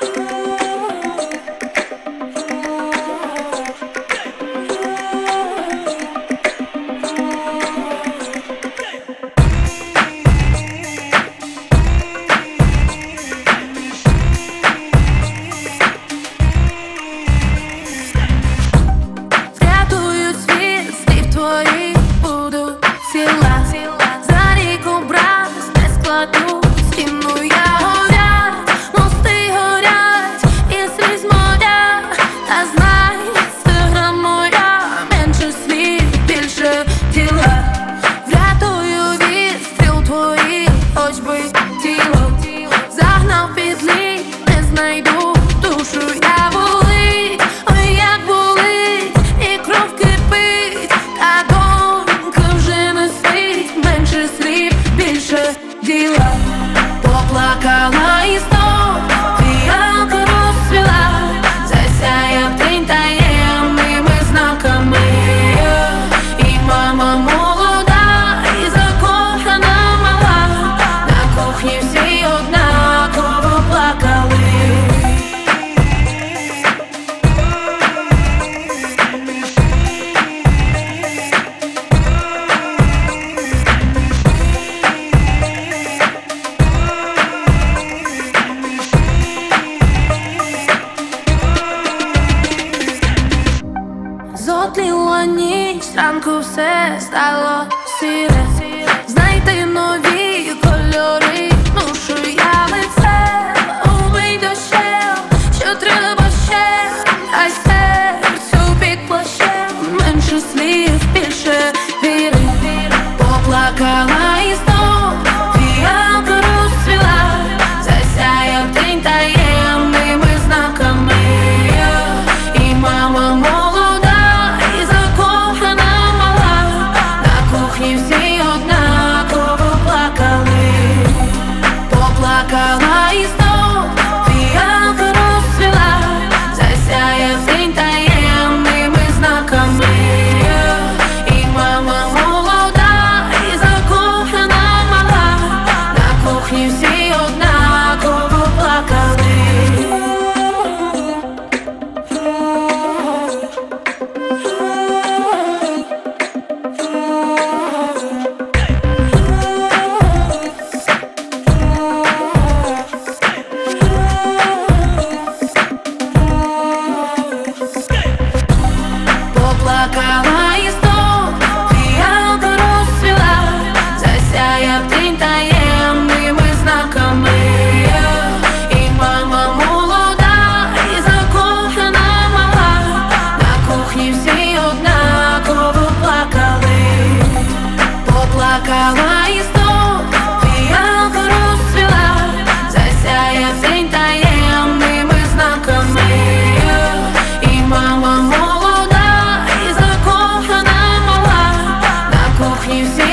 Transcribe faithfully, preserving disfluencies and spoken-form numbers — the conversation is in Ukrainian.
Поплакала і знов фіалка розцвіла, засяяв день таємними знаками. І мама молода, і закохана мала, на кухні всі однаково плакали. Зотліла ніч, зранку все стало сіре. Знайти нові кольори, ношу я лице, умий дощем, що треба ще, а серцю під плащем менше слів, більше віри. Поплакала і знов фіалка розцвіла, засяяв день таємними знаками. І мама молода, і закохана мала, на кухні всі однаково плакали. Поплакала і знов фіалка розцвіла, засяяв день таємними знаками. І мама молода, і закохана мала, на кухні всі однаково плакали. Поплакала і знов фіалка розцвіла, засяяв день таємними знаками. І мама молода, і закохана мала, на кухні всі однаково плакали. Поплакала і знов фіалка розцвіла, засяяв день таємними знаками. І мама молода, і закохана мала, на кухні всі